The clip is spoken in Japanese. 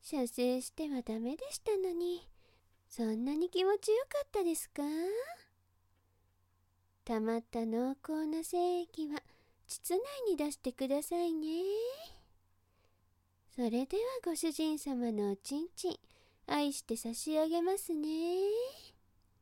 射精してはダメでしたのに、そんなに気持ちよかったですか？溜まった濃厚な精液は膣内に出してくださいね。それではご主人様のおちんちん、愛して差し上げますね。